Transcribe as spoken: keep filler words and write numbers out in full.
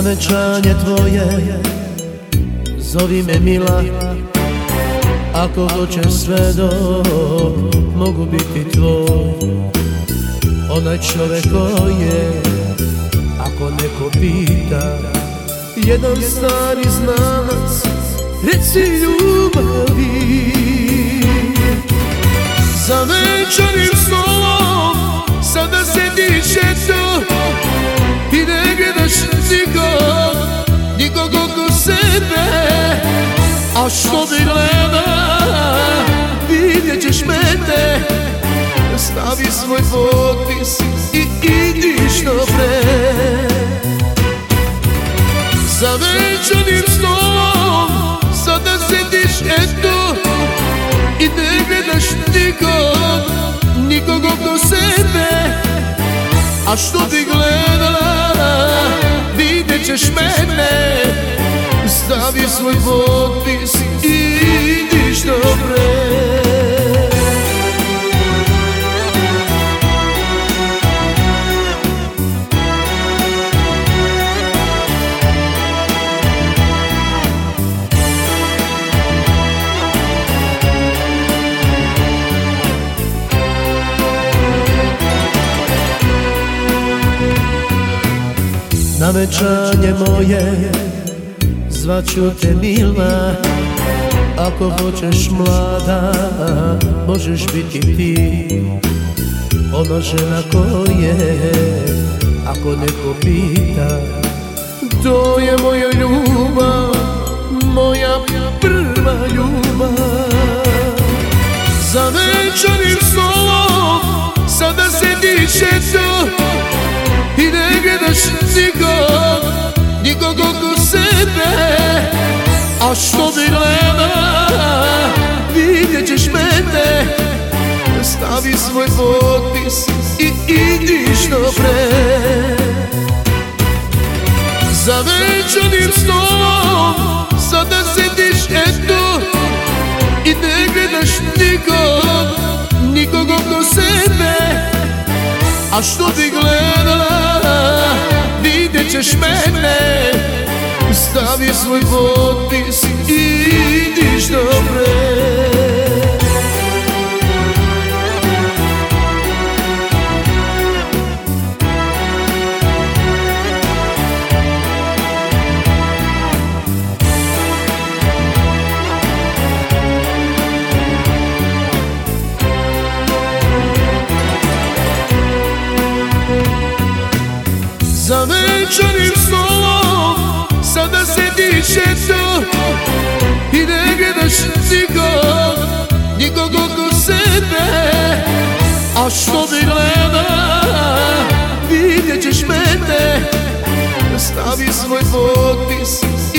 venčanje tvoje zovi me mila, ako hoćeš sve dok mogu biti tvoj. Onaj čovek koji je, ako neko pita, jedan stari znanac, reci ljubavi. Za venčanim stolom sada sediš eto i ne gledaš nikog, nikog oko sebe. A što bi gleda, vidjet ćeš mene. Stavi svoj potpis i idi što pre. Za venčanim stolom sada sediš eto i ne gledaš nikog, nikog oko sebe. A što bi gledala, vidjet ćeš mene. Stavi svoj potpis i idi što pre. Na venčanje moje zvaću te mila, ako hoćeš mlada, možeš biti ti. Ona žena koje, ako neko pita, to je moja ljubav, moja prva ljubav. Za venčanim stolom sada sediš eto i ne gledaš nikog, nikog oko sebe. A što bi gleda, vidjet ćeš mene. Stavi svoj potpis i idi što pre. Za venčanim stolom sada sediš eto i ne gledaš nikog, nikog oko sebe. A što bi gledala, vidjet ćeš mene. Stavi svoj potpis i idi što pre. Za venčanim stolom sada sediš eto i ne gledaš nikog, nikog oko sebe. A što bi gleda, vidjet ćeš mene. Stavi svoj potpis